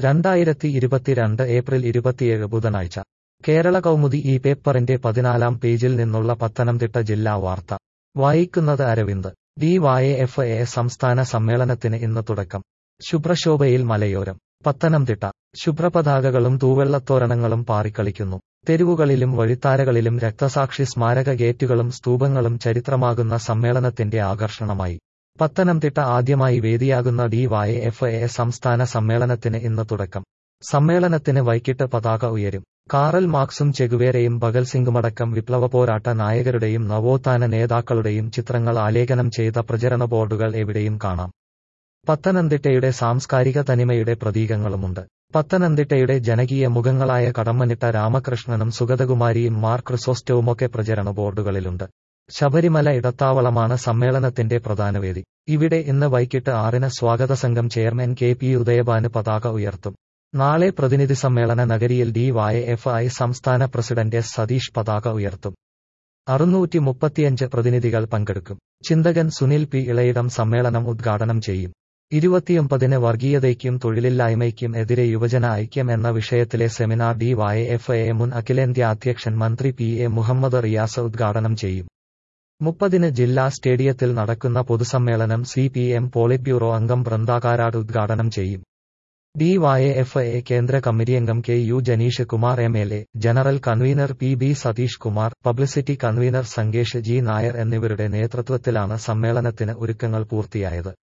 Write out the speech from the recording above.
2022 April 27 ബുധനാഴ്ച കേരള കൗമുദി ഈ പേപ്പറിന്റെ 14-ാം പേജിൽ നിന്നുള്ള പത്തനംതിട്ട ജില്ലാ വാർത്ത വായിക്കുന്നത് അരവിന്ദ്. DYFA സംസ്ഥാന സമ്മേളനത്തിന് ഇന്ന് തുടക്കം. ശുഭ്രശോഭയിൽ മലയോരം. പത്തനംതിട്ട. ശുഭ്രപതാകകളും തൂവെള്ളത്തോരണങ്ങളും പാറിക്കളിക്കുന്നു. തെരുവുകളിലും വഴിത്താരകളിലും രക്തസാക്ഷി സ്മാരക ഗേറ്റുകളും സ്തൂപങ്ങളും ചരിത്രമാകുന്ന സമ്മേളനത്തിന്റെ ആകർഷണമായി. പത്തനംതിട്ട ആദ്യമായി വേദിയാകുന്ന DYFA സംസ്ഥാന സമ്മേളനത്തിന് ഇന്ന് തുടക്കം. സമ്മേളനത്തിന് വൈകിട്ട് പതാക ഉയരും. കാറൽ മാർക്സും ചെഗുവേരയും ഭഗത് സിംഗുമടക്കം വിപ്ലവപോരാട്ട നായകരുടെയും നവോത്ഥാന നേതാക്കളുടെയും ചിത്രങ്ങൾ ആലേഖനം ചെയ്ത പ്രചരണ ബോർഡുകൾ എവിടെയും കാണാം. പത്തനംതിട്ടയുടെ സാംസ്കാരിക തനിമയുടെ പ്രതീകങ്ങളുമുണ്ട്. പത്തനംതിട്ടയുടെ ജനകീയ മുഖങ്ങളായ കടമ്മനിട്ട രാമകൃഷ്ണനും സുഗതകുമാരിയും മാർ ക്രിസോസ്റ്റവുമൊക്കെ പ്രചരണ ബോർഡുകളിലുണ്ട്. ശബരിമല ഇടത്താവളമാണ് സമ്മേളനത്തിന്റെ പ്രധാന വേദി. ഇവിടെ ഇന്ന് വൈകിട്ട് 6-ന് സ്വാഗത സംഘം ചെയർമാൻ KP ഉദയഭാനു പതാക ഉയർത്തും. നാളെ പ്രതിനിധി സമ്മേളന നഗരിയിൽ DYFA സംസ്ഥാന പ്രസിഡന്റ് S സതീഷ് പതാക ഉയർത്തും. 635 പ്രതിനിധികൾ പങ്കെടുക്കും. ചിന്തകൻ സുനിൽ P ഇളയിടം സമ്മേളനം ഉദ്ഘാടനം ചെയ്യും. 29-ന് വർഗീയതയ്ക്കും തൊഴിലില്ലായ്മയ്ക്കും എതിരെ യുവജന ഐക്യം എന്ന വിഷയത്തിലെ സെമിനാർ DYFA മുൻ അഖിലേന്ത്യാ അധ്യക്ഷൻ മന്ത്രി PA മുഹമ്മദ് റിയാസ് ഉദ്ഘാടനം ചെയ്യും. 30-ന് ജില്ലാ സ്റ്റേഡിയത്തിൽ നടക്കുന്ന പൊതുസമ്മേളനം CPM പോളിറ്റ് ബ്യൂറോ അംഗം ബൃന്ദ കാരാട് ഉദ്ഘാടനം ചെയ്യും. DYFA കേന്ദ്ര കമ്മിറ്റിയംഗം KU Janeesh Kumar MLA, general convener PB Satheesh Kumar, publicity convener Sangesh G Nair എന്നിവരുടെ നേതൃത്വത്തിലാണ് സമ്മേളനത്തിന് ഒരുക്കങ്ങൾ പൂർത്തിയായത്.